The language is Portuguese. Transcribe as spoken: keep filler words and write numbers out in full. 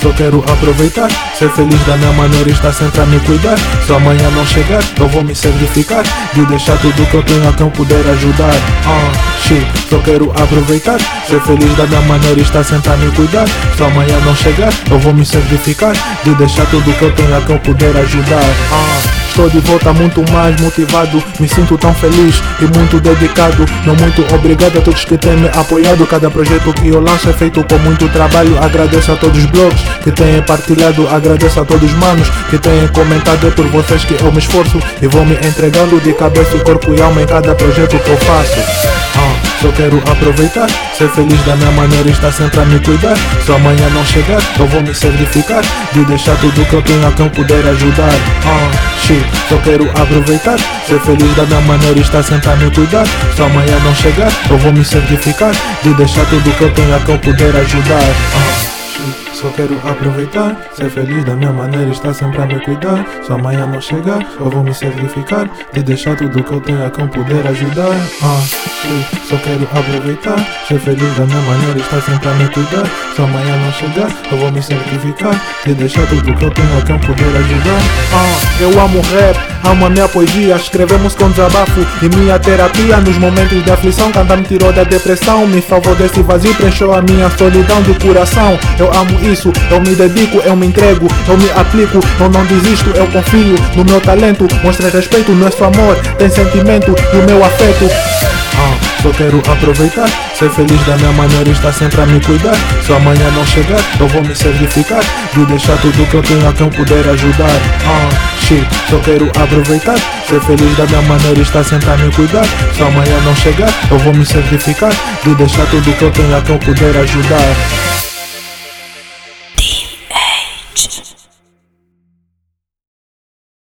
só quero aproveitar, ser feliz da minha maneira e estar sempre a me cuidar. Se amanhã não chegar, eu vou me sacrificar, de deixar tudo que eu tenho a quem puder ajudar. Ah, shit, só quero aproveitar, ser feliz da minha maneira e estar sempre a me cuidar. Se amanhã não chegar, eu vou me sacrificar, de deixar tudo que eu tenho a quem puder ajudar. Ah, estou de volta muito mais motivado, me sinto tão feliz e muito dedicado. Não muito obrigado a todos que têm me apoiado. Cada projeto que eu lanço é feito com muito trabalho. Agradeço a todos os blogs que têm partilhado, agradeço a todos os manos que têm comentado. É por vocês que eu me esforço e vou me entregando de cabeça, corpo e alma em cada projeto que eu faço. Ah, só quero aproveitar, ser feliz da minha maneira e estar sempre a me cuidar. Se amanhã não chegar, eu vou me sacrificar, de deixar tudo que eu tenho a quem puder ajudar. Ah, shit, só quero aproveitar, ser feliz da minha maneira e estar sempre a me cuidar. Se amanhã não chegar, eu vou me sacrificar, de deixar tudo que eu tenho a quem puder ajudar. Ah, só quero aproveitar, ser feliz da minha maneira e estar sempre a me cuidar. Se amanhã não chegar, eu vou me sacrificar, de deixar tudo que eu tenho a quem puder ajudar. Ah, só quero aproveitar, ser feliz da minha maneira e estar sempre a me cuidar. Se amanhã não chegar, eu vou me sacrificar, de deixar tudo que eu tenho a quem puder ajudar. Ah, eu amo rap, amo a minha poesia, escrevemos com desabafo e minha terapia. Nos momentos de aflição, cantar me tirou da depressão, me salvou desse vazio, preencheu a minha solidão de coração. Eu amo isso, eu me dedico, eu me entrego, eu me aplico, eu não desisto, eu confio no meu talento. Mostra respeito, não é só amor, tem sentimento e o meu afeto. Ah, só quero aproveitar, ser feliz da minha maneira e estar sempre a me cuidar. Se amanhã não chegar, eu vou me sacrificar, de deixar tudo que eu tenho a quem puder ajudar. Ah, shit, só quero aproveitar, ser feliz da minha maneira e estar sempre a me cuidar. Se amanhã não chegar, eu vou me sacrificar, de deixar tudo que eu tenho a quem puder ajudar.